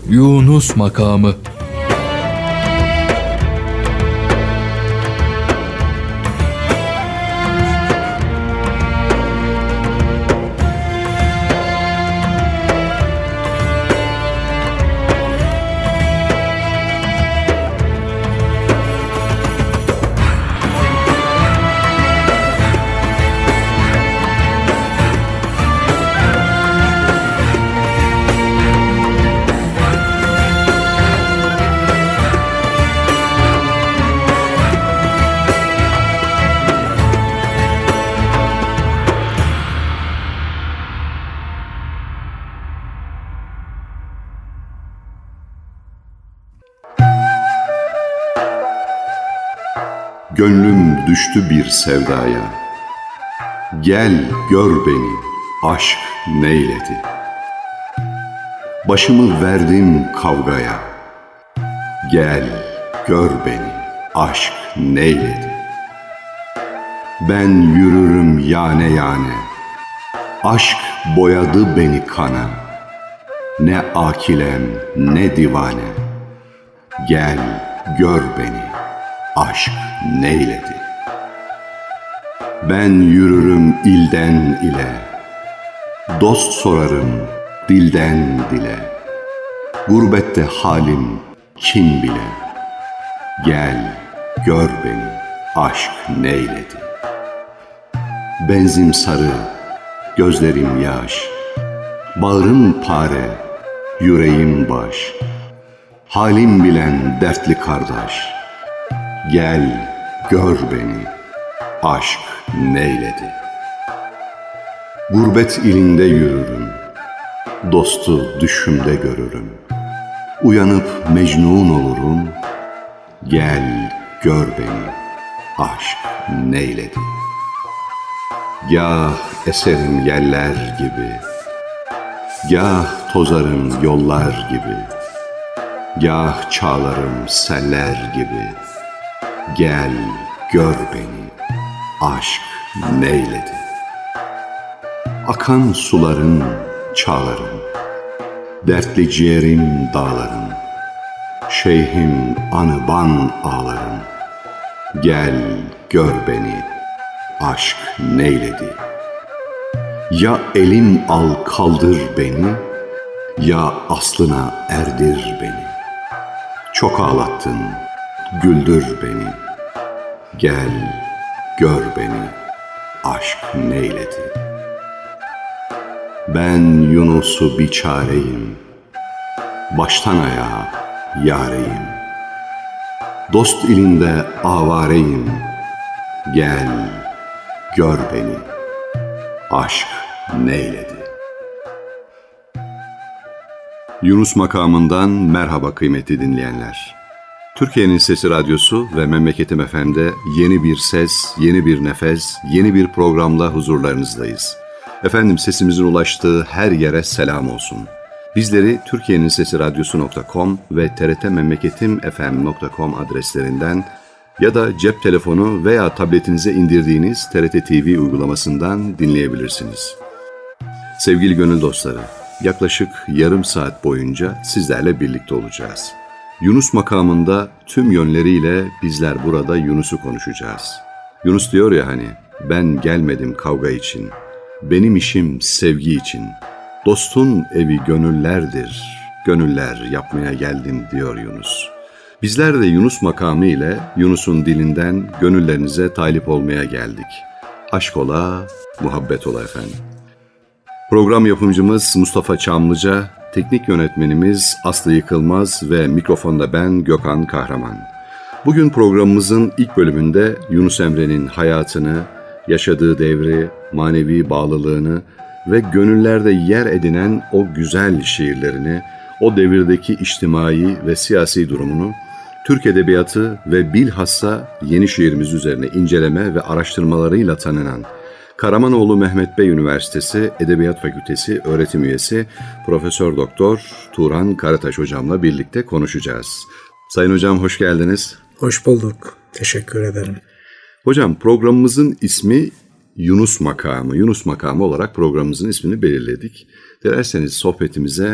Yunus makamı. Gönlüm düştü bir sevdaya, gel gör beni, aşk neyledi? Başımı verdim kavgaya, gel gör beni, aşk neyledi? Ben yürürüm yane yane, aşk boyadı beni kana, ne akilem ne divane, gel gör beni, aşk neyledi? Ben yürürüm ilden ile, dost sorarım dilden dile, gurbette halim kim bile, gel gör beni, aşk neyledi? Benzim sarı, gözlerim yaş, bağrım pare, yüreğim baş, halim bilen dertli kardeş, gel gör beni, aşk neyledi? Gurbet ilinde yürürüm, dostu düşümde görürüm. Uyanıp mecnun olurum, gel gör beni, aşk neyledi? Gâh eserim yeller gibi, gâh tozarım yollar gibi, gâh çağlarım seller gibi, gel gör beni, aşk neyledi? Akan suların çağlarım, dertli ciğerim dağlarım, şeyhim anıban ağlarım, gel gör beni, aşk neyledi? Ya elim al kaldır beni, ya aslına erdir beni. Çok ağlattın, güldür beni, gel gör beni, aşk neyledi? Ben Yunus'u biçareyim, baştan ayağa yareyim, dost ilinde avareyim, gel gör beni, aşk neyledi? Yunus makamından merhaba kıymetli dinleyenler. Türkiye'nin Sesi Radyosu ve Memleketim FM'de yeni bir ses, yeni bir nefes, yeni bir programla huzurlarınızdayız. Efendim sesimizin ulaştığı her yere selam olsun. Bizleri Türkiye'nin Sesi Radyosu.com ve trtmemleketimfm.com adreslerinden ya da cep telefonu veya tabletinize indirdiğiniz TRT TV uygulamasından dinleyebilirsiniz. Sevgili gönül dostları, yaklaşık yarım saat boyunca sizlerle birlikte olacağız. Yunus makamında tüm yönleriyle bizler burada Yunus'u konuşacağız. Yunus diyor ya hani, ben gelmedim kavga için, benim işim sevgi için. Dostun evi gönüllerdir, gönüller yapmaya geldim diyor Yunus. Bizler de Yunus makamı ile Yunus'un dilinden gönüllerinize talip olmaya geldik. Aşk ola, muhabbet ola efendim. Program yapımcımız Mustafa Çamlıca, teknik yönetmenimiz Aslı Yıkılmaz ve mikrofonda ben Gökhan Kahraman. Bugün programımızın ilk bölümünde Yunus Emre'nin hayatını, yaşadığı devri, manevi bağlılığını ve gönüllerde yer edinen o güzel şiirlerini, o devirdeki içtimai ve siyasi durumunu, Türk edebiyatı ve bilhassa yeni şiirimiz üzerine inceleme ve araştırmalarıyla tanınan Karamanoğlu Mehmet Bey Üniversitesi Edebiyat Fakültesi öğretim üyesi Profesör Doktor Turan Karataş hocamla birlikte konuşacağız. Sayın hocam hoş geldiniz. Hoş bulduk. Teşekkür ederim. Hocam programımızın ismi Yunus Makamı. Yunus Makamı olarak programımızın ismini belirledik. Dilerseniz sohbetimize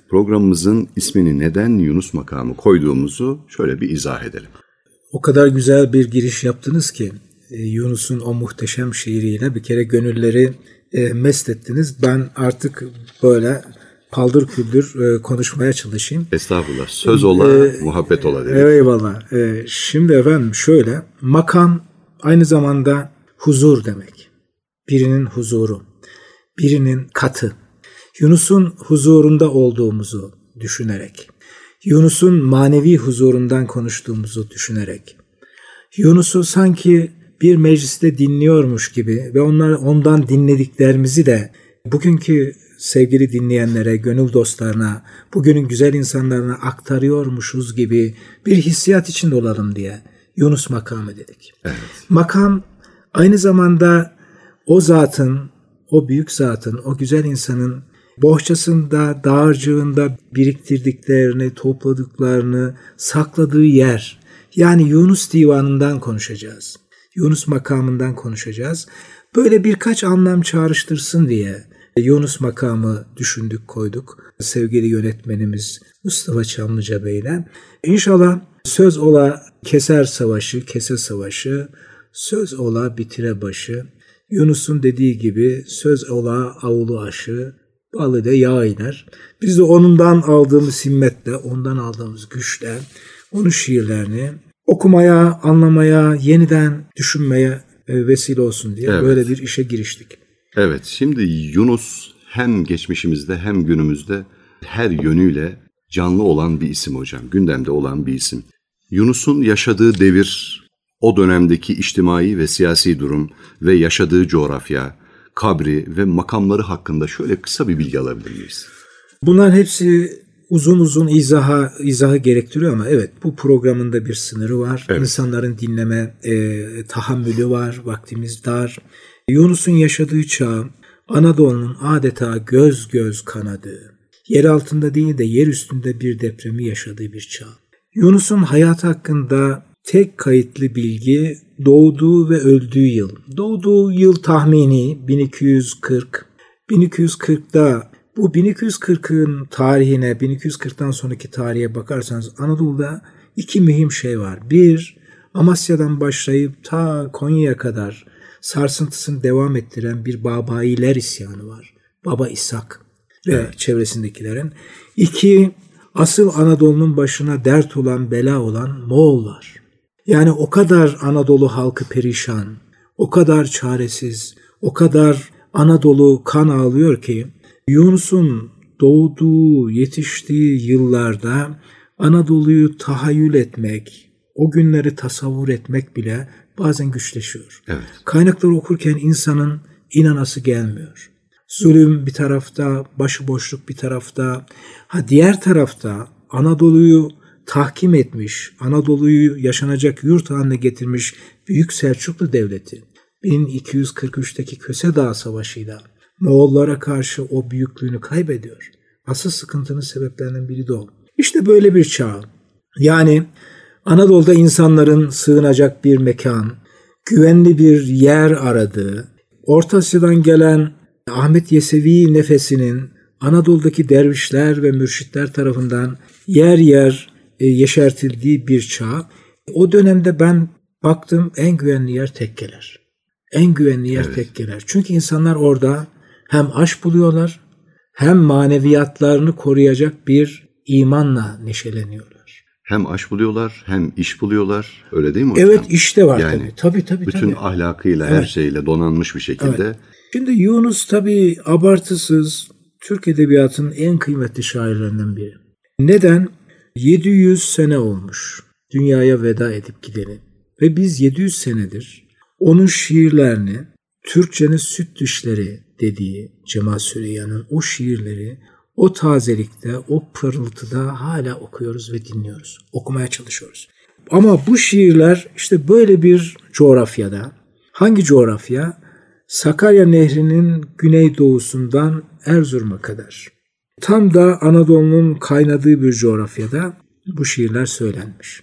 programımızın ismini neden Yunus makamı koyduğumuzu şöyle bir izah edelim. O kadar güzel bir giriş yaptınız ki Yunus'un o muhteşem şiiriyle bir kere gönülleri mest ettiniz. Ben artık böyle paldır küldür konuşmaya çalışayım. Estağfurullah. Söz ola, muhabbet ola dedik. Eyvallah. Şimdi efendim şöyle, makam aynı zamanda huzur demek. Birinin huzuru, birinin katı. Yunus'un huzurunda olduğumuzu düşünerek, Yunus'un manevi huzurundan konuştuğumuzu düşünerek, Yunus'u sanki bir mecliste dinliyormuş gibi ve ondan dinlediklerimizi de bugünkü sevgili dinleyenlere, gönül dostlarına, bugünün güzel insanlarına aktarıyormuşuz gibi bir hissiyat içinde olalım diye Yunus makamı dedik. Evet. Makam aynı zamanda o zatın, o büyük zatın, o güzel insanın bohçasında, dağarcığında biriktirdiklerini, topladıklarını sakladığı yer. Yani Yunus divanından konuşacağız. Yunus makamından konuşacağız. Böyle birkaç anlam çağrıştırsın diye Yunus makamı düşündük, koyduk. Sevgili yönetmenimiz Mustafa Çamlıca Bey'le. İnşallah söz ola keser savaşı, kese savaşı, söz ola bitire başı. Yunus'un dediği gibi söz ola avlu aşı, balı da yağ iner. Biz de ondan aldığımız himmetle, ondan aldığımız güçle, onun şiirlerini okumaya, anlamaya, yeniden düşünmeye vesile olsun diye böyle bir işe giriştik. Evet, şimdi Yunus hem geçmişimizde hem günümüzde her yönüyle canlı olan bir isim hocam, gündemde olan bir isim. Yunus'un yaşadığı devir, o dönemdeki içtimai ve siyasi durum ve yaşadığı coğrafya, kabri ve makamları hakkında şöyle kısa bir bilgi alabilir miyiz? Bunlar hepsi uzun uzun izahı gerektiriyor ama evet, bu programın da bir sınırı var. Evet. İnsanların dinleme tahammülü var, vaktimiz dar. Yunus'un yaşadığı çağ Anadolu'nun adeta göz göz kanadığı, yer altında değil de yer üstünde bir depremi yaşadığı bir çağ. Yunus'un hayatı hakkında tek kayıtlı bilgi doğduğu ve öldüğü yıl. Doğduğu yıl tahmini 1240. 1240'da bu 1240'ın tarihine, 1240'tan sonraki tarihe bakarsanız Anadolu'da iki mühim şey var. Bir, Amasya'dan başlayıp ta Konya'ya kadar sarsıntısını devam ettiren bir Babayiler isyanı var. Baba İshak ve çevresindekilerin. İki, asıl Anadolu'nun başına dert olan, bela olan Moğollar. Yani o kadar Anadolu halkı perişan, o kadar çaresiz, o kadar Anadolu kan ağlıyor ki Yunus'un doğduğu, yetiştiği yıllarda Anadolu'yu tahayyül etmek, o günleri tasavvur etmek bile bazen güçleşiyor. Evet. Kaynakları okurken insanın inanası gelmiyor. Zulüm bir tarafta, başıboşluk bir tarafta, diğer tarafta Anadolu'yu tahkim etmiş, Anadolu'yu yaşanacak yurt haline getirmiş Büyük Selçuklu Devleti 1243'teki Köse Dağı Savaşı'yla Moğollara karşı o büyüklüğünü kaybediyor. Asıl sıkıntının sebeplerinden biri de o. İşte böyle bir çağ. Yani Anadolu'da insanların sığınacak bir mekan, güvenli bir yer aradığı, Orta Asya'dan gelen Ahmet Yesevi nefesinin Anadolu'daki dervişler ve mürşitler tarafından yer yer yeşertildiği bir çağ. O dönemde ben baktım, en güvenli yer tekkeler. En güvenli yer tekkeler. Çünkü insanlar orada hem aş buluyorlar, hem maneviyatlarını koruyacak bir imanla neşeleniyorlar. Hem aş buluyorlar, hem iş buluyorlar. Öyle değil mi hocam? Evet, işte var yani tabii. Bütün ahlakıyla, her şeyle donanmış bir şekilde. Evet. Şimdi Yunus tabii abartısız Türk edebiyatının en kıymetli şairlerinden biri. Neden? 700 sene olmuş dünyaya veda edip gideni. Ve biz 700 senedir onun şiirlerini, Türkçenin süt düşleri dediği Cemal Süreyya'nın o şiirleri, o tazelikte, o pırıltıda hala okuyoruz ve dinliyoruz. Okumaya çalışıyoruz. Ama bu şiirler işte böyle bir coğrafyada. Hangi coğrafya? Sakarya Nehri'nin güneydoğusundan Erzurum'a kadar. Tam da Anadolu'nun kaynadığı bir coğrafyada bu şiirler söylenmiş.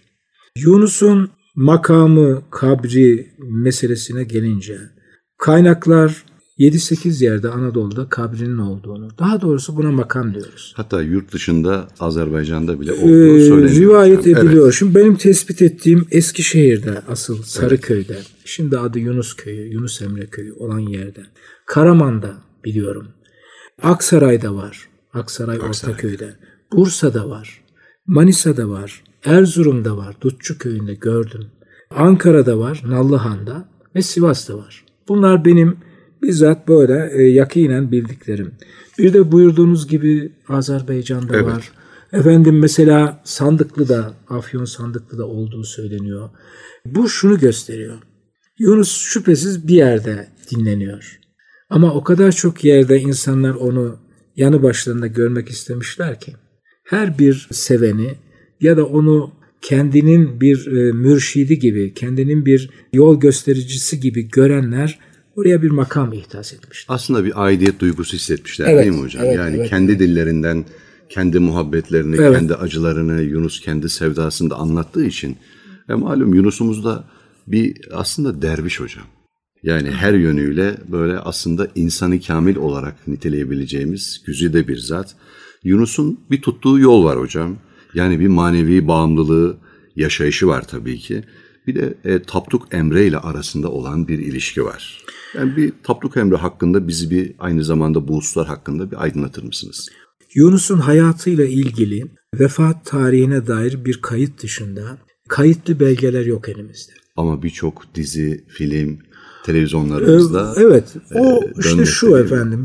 Yunus'un makamı, kabri meselesine gelince kaynaklar 7-8 yerde Anadolu'da kabrinin olduğunu, daha doğrusu buna makam diyoruz. Hatta yurt dışında Azerbaycan'da bile olduğu söyleniyor. Rivayet ediliyor. Evet. Şimdi benim tespit ettiğim Eskişehir'de, asıl Sarıköy'de, evet. Şimdi adı Yunus Köyü, Yunus Emre Köyü olan yerde. Karaman'da biliyorum. Aksaray'da var. Aksaray Ortaköy'de. Bursa'da var. Manisa'da var. Erzurum'da var. Dutçu Köyü'nde gördüm. Ankara'da var. Nallıhan'da ve Sivas'ta var. Bunlar benim bizzat böyle yakinen bildiklerim. Bir de buyurduğunuz gibi Azerbaycan'da evet. var. Efendim mesela Sandıklı'da, Afyon Sandıklı'da olduğu söyleniyor. Bu şunu gösteriyor. Yunus şüphesiz bir yerde dinleniyor. Ama o kadar çok yerde insanlar onu yanı başlarında görmek istemişler ki her bir seveni ya da onu kendinin bir mürşidi gibi, kendinin bir yol göstericisi gibi görenler oraya bir makam ihdas etmişler. Aslında bir aidiyet duygusu hissetmişler evet, değil mi hocam? Evet, yani evet, kendi evet. dillerinden kendi muhabbetlerini, evet. kendi acılarını Yunus kendi sevdasında anlattığı için malum Yunus'umuz da bir aslında derviş hocam. Yani her yönüyle böyle aslında insanı kamil olarak niteleyebileceğimiz güzide bir zat. Yunus'un bir tuttuğu yol var hocam. Yani bir manevi bağımlılığı, yaşayışı var tabii ki. Bir de Tapduk Emre ile arasında olan bir ilişki var. Yani bir Tapduk Emre hakkında bizi bir aynı zamanda bu hususlar hakkında bir aydınlatır mısınız? Yunus'un hayatıyla ilgili vefat tarihine dair bir kayıt dışında kayıtlı belgeler yok elimizde. Ama birçok dizi, film, televizyonlarımızda evet. O işte şu efendim.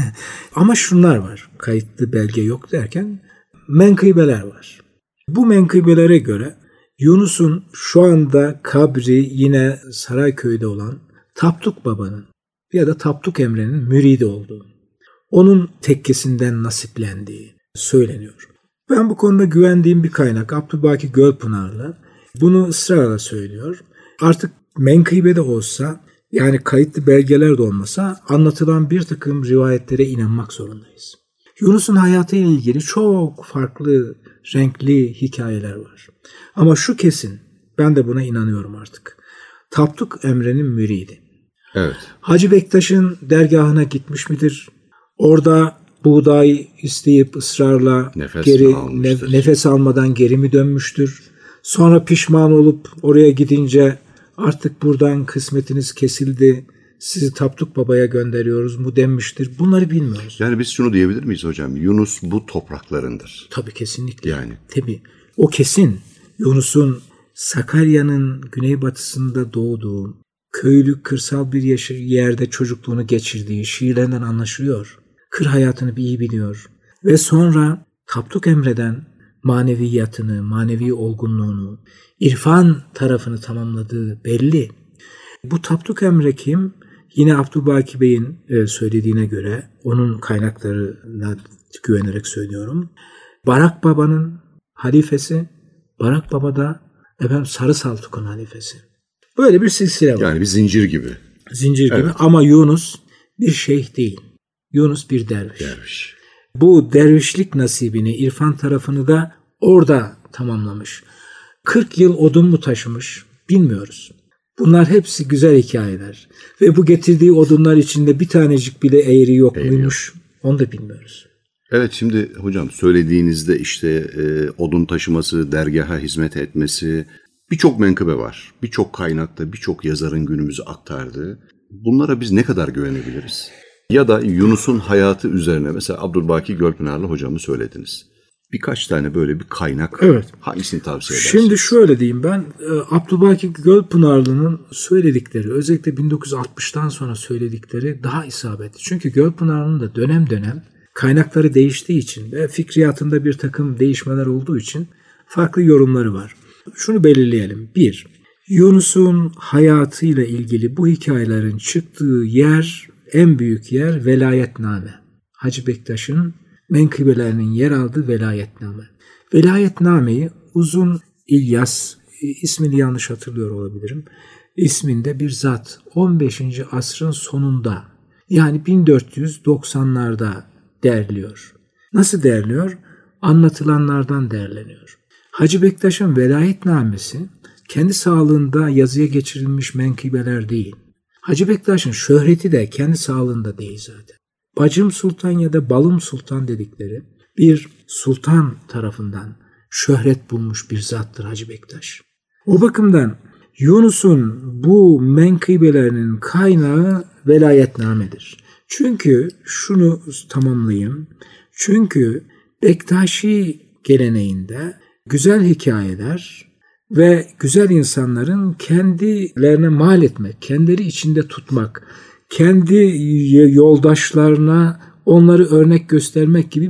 Ama şunlar var. Kayıtlı belge yok derken menkıbeler var. Bu menkıbelere göre Yunus'un şu anda kabri yine Sarayköy'de olan Tapduk Baba'nın ya da Tapduk Emre'nin müridi olduğu, onun tekkesinden nasiplendiği söyleniyor. Ben bu konuda güvendiğim bir kaynak Abdülbaki Gölpınarlı bunu ısrarla söylüyor. Artık menkıbe de olsa yani kayıtlı belgeler de olmasa anlatılan bir takım rivayetlere inanmak zorundayız. Yunus'un hayatıyla ilgili çok farklı, renkli hikayeler var. Ama şu kesin, ben de buna inanıyorum artık. Tapduk Emre'nin müridi. Evet. Hacı Bektaş'ın dergahına gitmiş midir? Orada buğday isteyip ısrarla nefes almadan geri mi dönmüştür? Sonra pişman olup oraya gidince artık buradan kısmetiniz kesildi, sizi Tapduk Baba'ya gönderiyoruz mu denmiştir. Bunları bilmiyoruz. Yani biz şunu diyebilir miyiz hocam? Yunus bu topraklarındır. Tabii kesinlikle. Yani. Tabii. O kesin. Yunus'un Sakarya'nın güneybatısında doğduğu, köylü, kırsal bir yerde çocukluğunu geçirdiği şiirlerinden anlaşılıyor. Kır hayatını iyi biliyor. Ve sonra Tapduk Emre'den maneviyatını, manevi olgunluğunu, irfan tarafını tamamladığı belli. Bu Tapduk Emre kim? Yine Abdülbaki Bey'in söylediğine göre, onun kaynaklarına güvenerek söylüyorum. Barak Baba'nın halifesi, Barak Baba da Sarı Saltuk'un halifesi. Böyle bir silsile var. Yani bir zincir gibi. Zincir gibi ama Yunus bir şeyh değil. Yunus bir derviş. Bu dervişlik nasibini, irfan tarafını da orada tamamlamış. 40 yıl odun mu taşımış bilmiyoruz. Bunlar hepsi güzel hikayeler. Ve bu getirdiği odunlar içinde bir tanecik bile eğri yok muymuş onu da bilmiyoruz. Evet, şimdi hocam söylediğinizde işte odun taşıması, dergaha hizmet etmesi birçok menkıbe var. Birçok kaynakta, birçok yazarın günümüzü aktardığı. Bunlara biz ne kadar güvenebiliriz? Ya da Yunus'un hayatı üzerine mesela Abdülbaki Gölpınarlı hocamı söylediniz. Birkaç tane böyle bir kaynak. Evet. Hangisini tavsiye edersiniz? Şimdi şöyle diyeyim ben. Abdülbaki Gölpınarlı'nın söyledikleri, özellikle 1960'tan sonra söyledikleri daha isabetli. Çünkü Gölpınarlı'nın da dönem dönem kaynakları değiştiği için ve fikriyatında bir takım değişmeler olduğu için farklı yorumları var. Şunu belirleyelim. 1. Yunus'un hayatıyla ilgili bu hikayelerin çıktığı yer, en büyük yer velayetname. Hacı Bektaş'ın menkıbelerinin yer aldığı velayetname. Velayetnameyi Uzun İlyas, ismini yanlış hatırlıyor olabilirim, isminde bir zat 15. asrın sonunda yani 1490'larda derliyor. Nasıl derliyor? Anlatılanlardan derleniyor. Hacı Bektaş'ın velayetnamesi kendi sağlığında yazıya geçirilmiş menkıbeler değil. Hacı Bektaş'ın şöhreti de kendi sağlığında değil zaten. Bacım Sultan ya da Balım Sultan dedikleri bir sultan tarafından şöhret bulmuş bir zattır Hacı Bektaş. O bakımdan Yunus'un bu menkıbelerinin kaynağı velayetnamedir. Çünkü şunu tamamlayayım. Çünkü Bektaşi geleneğinde güzel hikayeler ve güzel insanların kendilerine mal etmek, kendileri içinde tutmak, kendi yoldaşlarına onları örnek göstermek gibi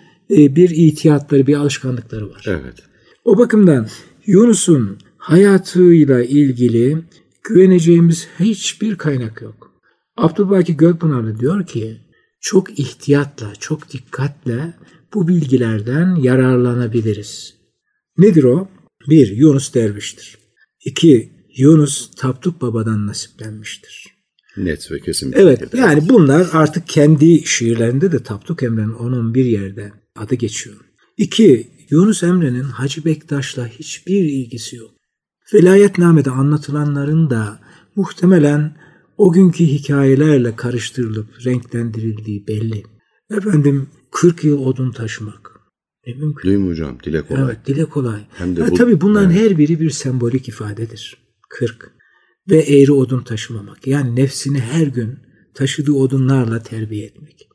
bir itiyatları, bir alışkanlıkları var. Evet. O bakımdan Yunus'un hayatıyla ilgili güveneceğimiz hiçbir kaynak yok. Abdülbaki Gölpınarlı diyor ki, çok ihtiyatla, çok dikkatle bu bilgilerden yararlanabiliriz. Nedir o? 1. Yunus derviştir. 2. Yunus Tapduk Baba'dan nasiplenmiştir. Net ve kesin. Evet, yani bunlar artık kendi şiirlerinde de Tapduk Emre'nin 10-11 yerde adı geçiyor. 2. Yunus Emre'nin Hacı Bektaş'la hiçbir ilgisi yok. Velayetnamede anlatılanların da muhtemelen o günkü hikayelerle karıştırılıp renklendirildiği belli. Efendim 40 yıl odun taşımak. Ne mümkün. Değil mi hocam? Dile kolay. Evet, dile kolay. Hem de Tabii bunların evet. her biri bir sembolik ifadedir. 40. Ve eğri odun taşımamak. Yani nefsini her gün taşıdığı odunlarla terbiye etmek.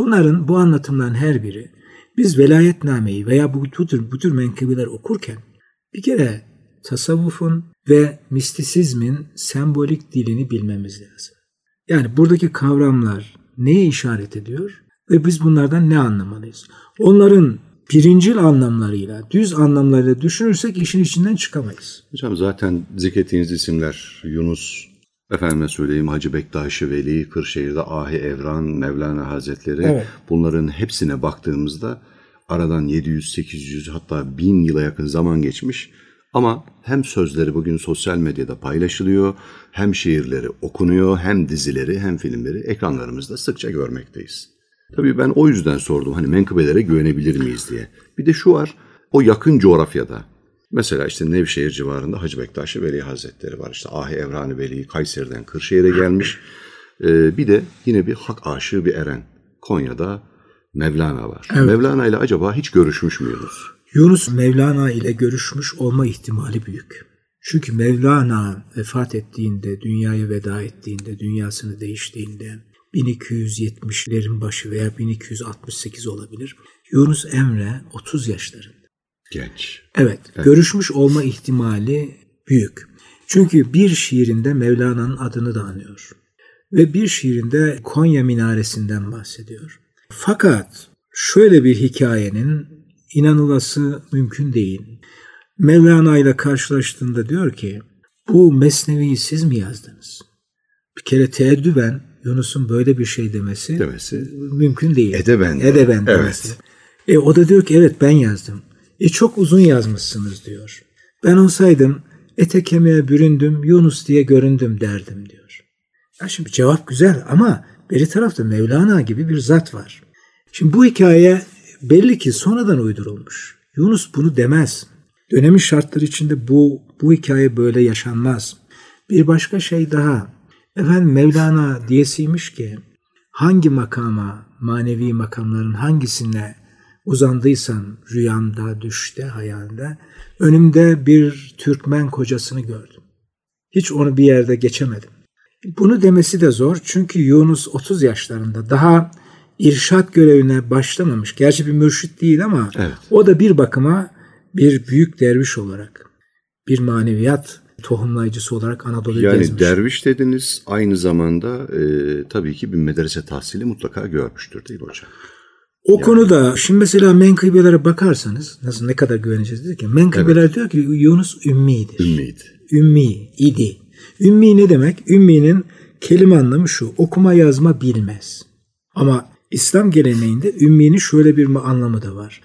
Bu anlatımların her biri biz velayetnameyi veya bu tür menkıbeler okurken bir kere tasavvufun ve mistisizmin sembolik dilini bilmemiz lazım. Yani buradaki kavramlar neye işaret ediyor ve biz bunlardan ne anlamalıyız? Onların birincil anlamlarıyla, düz anlamlarıyla düşünürsek işin içinden çıkamayız. Hocam zaten zikrettiğiniz isimler Yunus, efendime söyleyeyim Hacı Bektaş-ı Veli, Kırşehir'de Ahi Evran, Mevlana Hazretleri. Evet. Bunların hepsine baktığımızda aradan 700, 800 hatta 1000 yıla yakın zaman geçmiş. Ama hem sözleri bugün sosyal medyada paylaşılıyor, hem şiirleri okunuyor, hem dizileri, hem filmleri ekranlarımızda sıkça görmekteyiz. Tabii ben o yüzden sordum hani menkıbelere güvenebilir miyiz diye. Bir de şu var, o yakın coğrafyada. Mesela işte Nevşehir civarında Hacı Bektaş-ı Veli Hazretleri var. İşte Ahi Evran-ı Veli Kayseri'den Kırşehir'e gelmiş. Bir de yine bir hak aşığı bir eren. Konya'da Mevlana var. Evet. Mevlana ile acaba hiç görüşmüş müydünüz? Yunus Mevlana ile görüşmüş olma ihtimali büyük. Çünkü Mevlana vefat ettiğinde, dünyaya veda ettiğinde, dünyasını değiştiğinde 1270'lerin başı veya 1268 olabilir. Yunus Emre 30 yaşlarında. Genç. Evet, görüşmüş olma ihtimali büyük. Çünkü bir şiirinde Mevlana'nın adını da anıyor. Ve bir şiirinde Konya minaresinden bahsediyor. Fakat şöyle bir hikayenin inanılması mümkün değil. Mevlana ile karşılaştığında diyor ki, bu Mesnevi'yi siz mi yazdınız? Bir kere teeddüben Yunus'un böyle bir şey demesi mümkün değil. Edeben demesi. O da diyor ki evet ben yazdım. Çok uzun yazmışsınız diyor. Ben olsaydım ete kemiğe büründüm, Yunus diye göründüm derdim diyor. Ya şimdi cevap güzel ama beri tarafta Mevlana gibi bir zat var. Şimdi bu hikaye belli ki sonradan uydurulmuş. Yunus bunu demez. Dönemin şartları içinde bu hikaye böyle yaşanmaz. Bir başka şey daha. Efendim Mevlana diyesiymiş ki hangi makama, manevi makamların hangisine uzandıysan rüyamda, düşte, hayalde önümde bir Türkmen kocasını gördüm. Hiç onu bir yerde geçemedim. Bunu demesi de zor çünkü Yunus 30 yaşlarında daha irşat görevine başlamamış. Gerçi bir mürşit değil ama o da bir bakıma bir büyük derviş olarak, bir maneviyat tohumlayıcısı olarak Anadolu'yu gezmiş. Yani derviş dediniz aynı zamanda tabii ki bir medrese tahsili mutlaka görmüştür değil mi hocam? O konuda şimdi mesela menkıbelere bakarsanız ne kadar güveneceğiz dedik ya. Menkıbeler diyor ki Yunus ümmidir. Ümmi idi. Ümmi ne demek? Ümminin kelime anlamı şu. Okuma yazma bilmez. Ama İslam geleneğinde ümminin şöyle bir anlamı da var.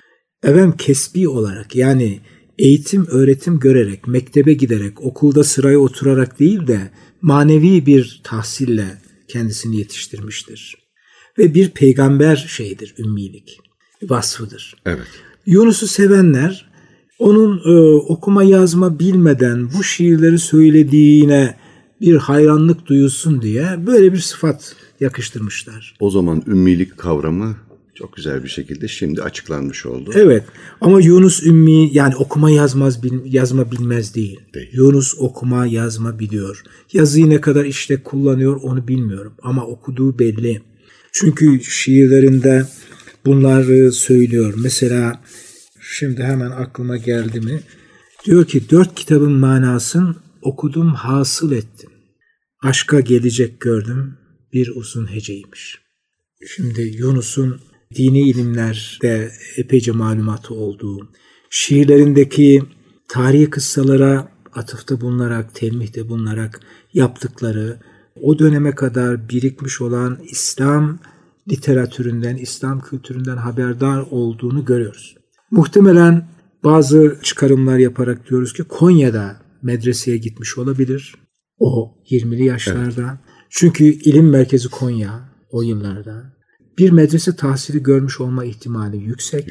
Kesbi olarak yani eğitim, öğretim görerek, mektebe giderek, okulda sıraya oturarak değil de manevi bir tahsille kendisini yetiştirmiştir. Ve bir peygamber şeyidir ümmilik, vasfıdır. Evet. Yunus'u sevenler onun okuma yazma bilmeden bu şiirleri söylediğine bir hayranlık duyulsun diye böyle bir sıfat yakıştırmışlar. O zaman ümmilik kavramı çok güzel bir şekilde şimdi açıklanmış oldu. Evet ama Yunus ümmi, yani okuma yazma bilmez değil. Yunus okuma yazma biliyor. Yazıyı ne kadar işte kullanıyor onu bilmiyorum ama okuduğu belli. Çünkü şiirlerinde bunları söylüyor. Mesela şimdi hemen aklıma geldi mi? Diyor ki 4 kitabın manasını okudum hasıl ettim. Aşka gelecek gördüm bir uzun heceymiş. Şimdi Yunus'un dini ilimlerde epeyce malumatı olduğu, şiirlerindeki tarihi kıssalara atıfta bulunarak, telmihte bulunarak yaptıkları, o döneme kadar birikmiş olan İslam literatüründen, İslam kültüründen haberdar olduğunu görüyoruz. Muhtemelen bazı çıkarımlar yaparak diyoruz ki Konya'da medreseye gitmiş olabilir. O 20'li yaşlarda. Evet. Çünkü ilim merkezi Konya o yıllarda. Bir medrese tahsili görmüş olma ihtimali yüksek.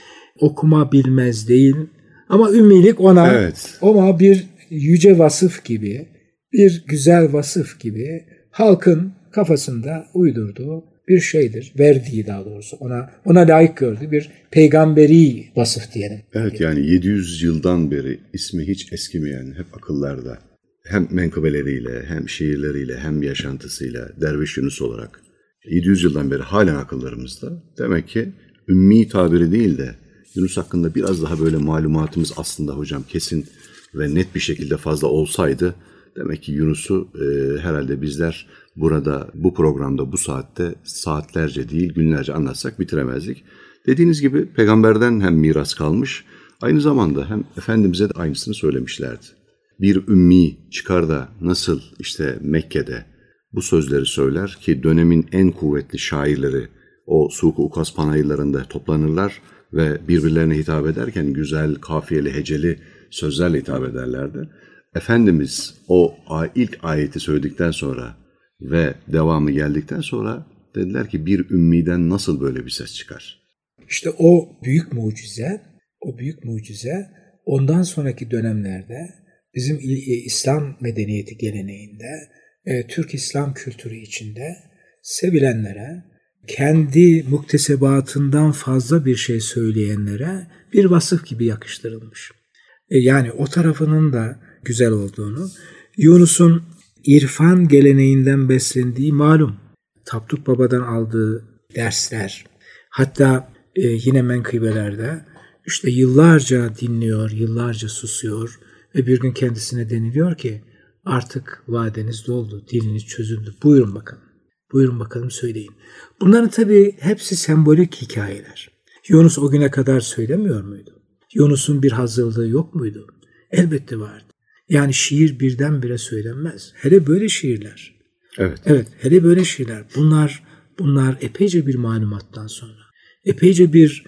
Okuma bilmez değil. Ama ümmilik ona bir yüce vasıf gibi, bir güzel vasıf gibi halkın kafasında uydurduğu bir şeydir. Verdiği daha doğrusu. Ona layık gördüğü bir peygamberi vasıf diyelim. Evet yani 700 yıldan beri ismi hiç eskimeyen, hep akıllarda. Hem menkıbeleriyle, hem şiirleriyle, hem yaşantısıyla Derviş Yunus olarak 700 yıldan beri halen akıllarımızda. Demek ki ümmi tabiri değil de Yunus hakkında biraz daha böyle malumatımız aslında hocam kesin ve net bir şekilde fazla olsaydı demek ki Yunus'u herhalde bizler burada bu programda bu saatte saatlerce değil günlerce anlatsak bitiremezdik. Dediğiniz gibi peygamberden hem miras kalmış aynı zamanda hem Efendimiz'e de aynısını söylemişlerdi. Bir ümmi çıkar da nasıl işte Mekke'de bu sözleri söyler ki dönemin en kuvvetli şairleri o Suk-u Ukas panayırlarında toplanırlar ve birbirlerine hitap ederken güzel, kafiyeli, heceli sözlerle hitap ederlerdi. Efendimiz o ilk ayeti söyledikten sonra ve devamı geldikten sonra dediler ki bir ümmiden nasıl böyle bir ses çıkar? İşte o büyük mucize ondan sonraki dönemlerde bizim İslam medeniyeti geleneğinde, Türk İslam kültürü içinde sevilenlere, kendi muktesebatından fazla bir şey söyleyenlere bir vasıf gibi yakıştırılmış. Yani o tarafının da güzel olduğunu, Yunus'un irfan geleneğinden beslendiği malum. Tapduk Baba'dan aldığı dersler, hatta yine menkıbelerde işte yıllarca dinliyor, yıllarca susuyor ve bir gün kendisine deniliyor ki artık vadeniz doldu, diliniz çözüldü, buyurun bakalım. Buyurun bakalım söyleyin. Bunların tabii hepsi sembolik hikayeler. Yunus o güne kadar söylemiyor muydu? Yunus'un bir hazırlığı yok muydu? Elbette vardı. Yani şiir birdenbire söylenmez. Hele böyle şiirler. Evet, hele böyle şiirler. Bunlar epeyce bir malumattan sonra, epeyce bir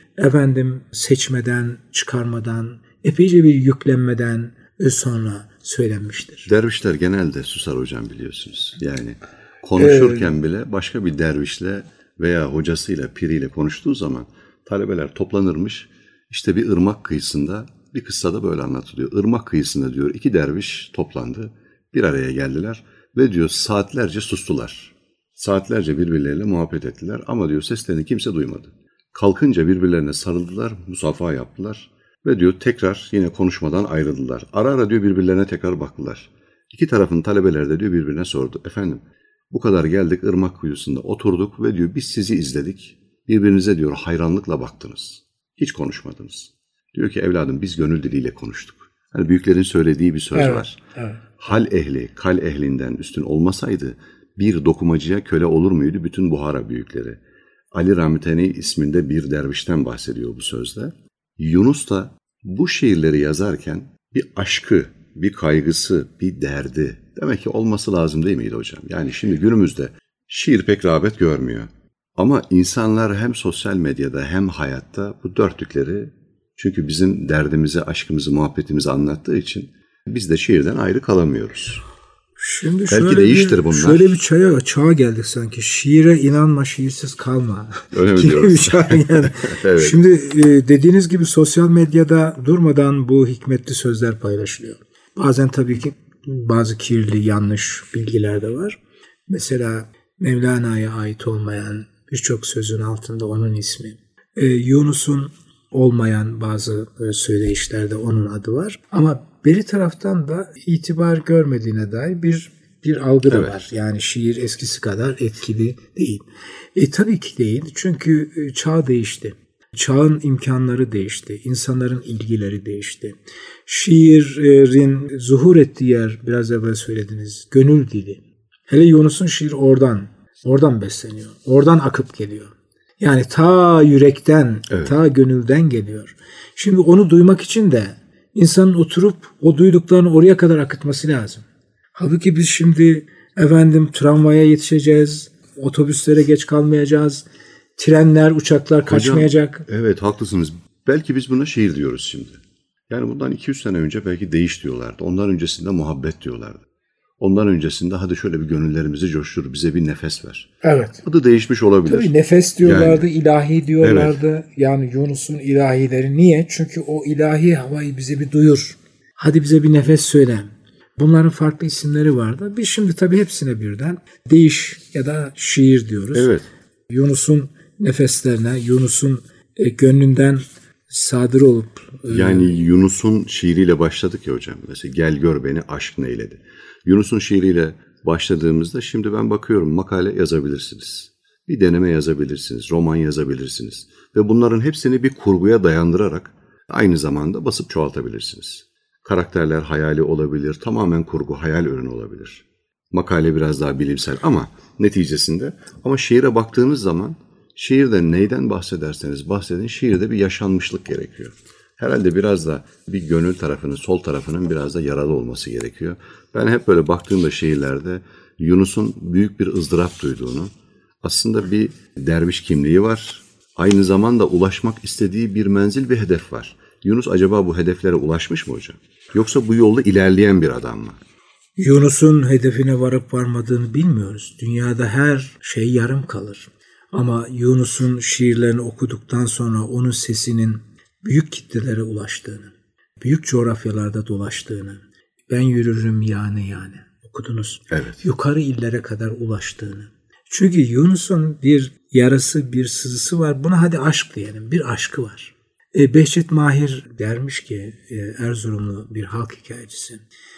seçmeden, çıkarmadan, epeyce bir yüklenmeden sonra söylenmiştir. Dervişler genelde susar hocam biliyorsunuz. Yani konuşurken bile başka bir dervişle veya hocasıyla, piriyle konuştuğu zaman talebeler toplanırmış. İşte bir ırmak kıyısında, bir kıssada böyle anlatılıyor. Irmak kıyısında diyor 2 derviş toplandı, bir araya geldiler ve diyor saatlerce sustular. Saatlerce birbirleriyle muhabbet ettiler ama diyor seslerini kimse duymadı. Kalkınca birbirlerine sarıldılar, musafaha yaptılar ve diyor tekrar yine konuşmadan ayrıldılar. Ara ara diyor birbirlerine tekrar baktılar. 2 tarafın talebeleri de diyor birbirine sordu. Efendim bu kadar geldik ırmak kuyusunda oturduk ve diyor biz sizi izledik. Birbirinize diyor hayranlıkla baktınız. Hiç konuşmadınız. Diyor ki evladım biz gönül diliyle konuştuk. Hani büyüklerin söylediği bir söz var. Evet. Hal ehli, kal ehlinden üstün olmasaydı bir dokumacıya köle olur muydu bütün Buhara büyükleri? Ali Rahmeteni isminde bir dervişten bahsediyor bu sözde. Yunus da bu şiirleri yazarken bir aşkı, bir kaygısı, bir derdi demek ki olması lazım değil miydi hocam? Yani şimdi günümüzde şiir pek rağbet görmüyor. Ama insanlar hem sosyal medyada hem hayatta bu dörtlükleri çünkü bizim derdimizi, aşkımızı, muhabbetimizi anlattığı için biz de şiirden ayrı kalamıyoruz. Şimdi belki değiştir bunlar. Şöyle bir çağa geldik sanki. Şiire inanma, şiirsiz kalma. Öyle mi diyoruz? Yani. Evet. Şimdi dediğiniz gibi sosyal medyada durmadan bu hikmetli sözler paylaşılıyor. Bazen tabii ki bazı kirli, yanlış bilgiler de var. Mesela Mevlana'ya ait olmayan birçok sözün altında onun ismi. Yunus'un olmayan bazı söyleyişlerde onun adı var. Ama bir taraftan da itibar görmediğine dair bir algı da var. Yani şiir eskisi kadar etkili değil. Tabii ki değil. Çünkü çağ değişti. Çağın imkanları değişti. İnsanların ilgileri değişti. Şiirin zuhur ettiği yer, biraz evvel söylediniz, gönül dili. Hele Yunus'un şiir oradan besleniyor. Oradan akıp geliyor. Yani ta yürekten, ta gönülden geliyor. Şimdi onu duymak için de insanın oturup o duyduklarını oraya kadar akıtması lazım. Halbuki biz şimdi tramvaya yetişeceğiz, otobüslere geç kalmayacağız, trenler, uçaklar kaçmayacak. Hocam, evet haklısınız. Belki biz buna şiir diyoruz şimdi. Yani bundan 200 sene önce belki değiş diyorlardı. Ondan öncesinde muhabbet diyorlardı. Ondan öncesinde hadi şöyle bir gönüllerimizi coştur, bize bir nefes ver. Evet. Adı değişmiş olabilir. Tabii nefes diyorlardı, yani, ilahi diyorlardı. Evet. Yani Yunus'un ilahileri. Niye? Çünkü o ilahi havayı bize bir duyur. Hadi bize bir nefes söyle. Bunların farklı isimleri vardı. Biz şimdi tabii hepsine birden değiş ya da şiir diyoruz. Evet. Yunus'un nefeslerine, Yunus'un gönlünden sadır olup... Yani Yunus'un şiiriyle başladık ya hocam. Mesela gel gör beni aşk neyledi. Yunus'un şiiriyle başladığımızda şimdi ben bakıyorum makale yazabilirsiniz. Bir deneme yazabilirsiniz, roman yazabilirsiniz. Ve bunların hepsini bir kurguya dayandırarak aynı zamanda basıp çoğaltabilirsiniz. Karakterler hayali olabilir, tamamen kurgu, hayal ürünü olabilir. Makale biraz daha bilimsel ama neticesinde. Ama şiire baktığınız zaman şiirde neyden bahsederseniz bahsedin, şiirde bir yaşanmışlık gerekiyor. Herhalde biraz da bir gönül tarafının, sol tarafının biraz da yaralı olması gerekiyor. Ben hep böyle baktığımda şiirlerde Yunus'un büyük bir ızdırap duyduğunu, aslında bir derviş kimliği var, aynı zamanda ulaşmak istediği bir menzil, bir hedef var. Yunus acaba bu hedeflere ulaşmış mı hocam? Yoksa bu yolda ilerleyen bir adam mı? Yunus'un hedefine varıp varmadığını bilmiyoruz. Dünyada her şey yarım kalır. Ama Yunus'un şiirlerini okuduktan sonra onun sesinin büyük kitlelere ulaştığını, büyük coğrafyalarda dolaştığını, ben yürürüm yani okudunuz. Evet. Yukarı illere kadar ulaştığını. Çünkü Yunus'un bir yarası, bir sızısı var. Buna hadi aşk diyelim. Bir aşkı var. Behçet Mahir dermiş ki, Erzurumlu bir halk hikayecisi,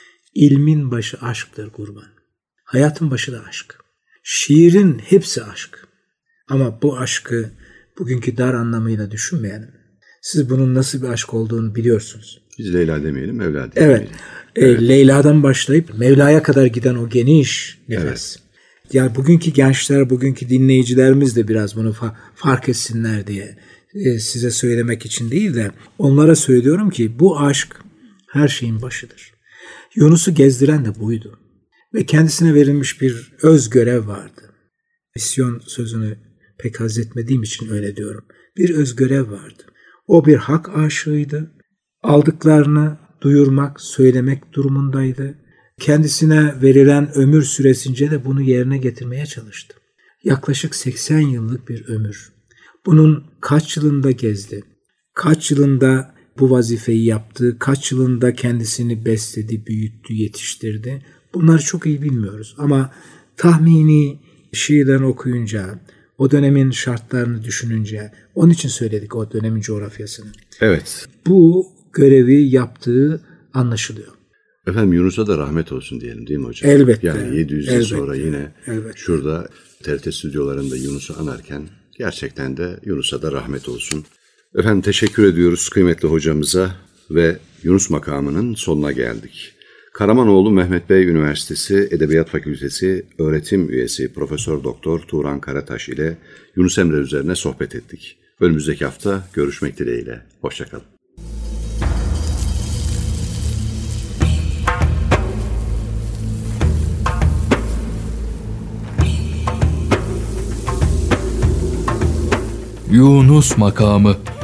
ilmin başı aşktır kurban. Hayatın başı da aşk. Şiirin hepsi aşk. Ama bu aşkı bugünkü dar anlamıyla düşünmeyelim. Siz bunun nasıl bir aşk olduğunu biliyorsunuz. Biz Leyla demeyelim, Mevla demeyelim. Evet. Leyla'dan başlayıp Mevla'ya kadar giden o geniş nefes. Evet. Yani bugünkü gençler, bugünkü dinleyicilerimiz de biraz bunu fark etsinler diye size söylemek için değil de onlara söylüyorum ki bu aşk her şeyin başıdır. Yunus'u gezdiren de buydu. Ve kendisine verilmiş bir öz görev vardı. Misyon sözünü pek haz etmediğim için öyle diyorum. Bir öz görev vardı. O bir hak aşığıydı. Aldıklarını duyurmak, söylemek durumundaydı. Kendisine verilen ömür süresince de bunu yerine getirmeye çalıştı. Yaklaşık 80 yıllık bir ömür. Bunun kaç yılında gezdi? Kaç yılında bu vazifeyi yaptı? Kaç yılında kendisini besledi, büyüttü, yetiştirdi? Bunları çok iyi bilmiyoruz. Ama tahmini şiirlerini okuyunca, o dönemin şartlarını düşününce, onun için söyledik o dönemin coğrafyasını. Evet. Bu görevi yaptığı anlaşılıyor. Efendim Yunus'a da rahmet olsun diyelim değil mi hocam? Elbette. Yani 700 yıl sonra yine şurada TRT stüdyolarında Yunus'u anarken gerçekten de Yunus'a da rahmet olsun. Efendim teşekkür ediyoruz kıymetli hocamıza ve Yunus makamının sonuna geldik. Karamanoğlu Mehmet Bey Üniversitesi Edebiyat Fakültesi öğretim üyesi Profesör Doktor Turan Karataş ile Yunus Emre üzerine sohbet ettik. Önümüzdeki hafta görüşmek dileğiyle. Hoşça kalın. Yunus makamı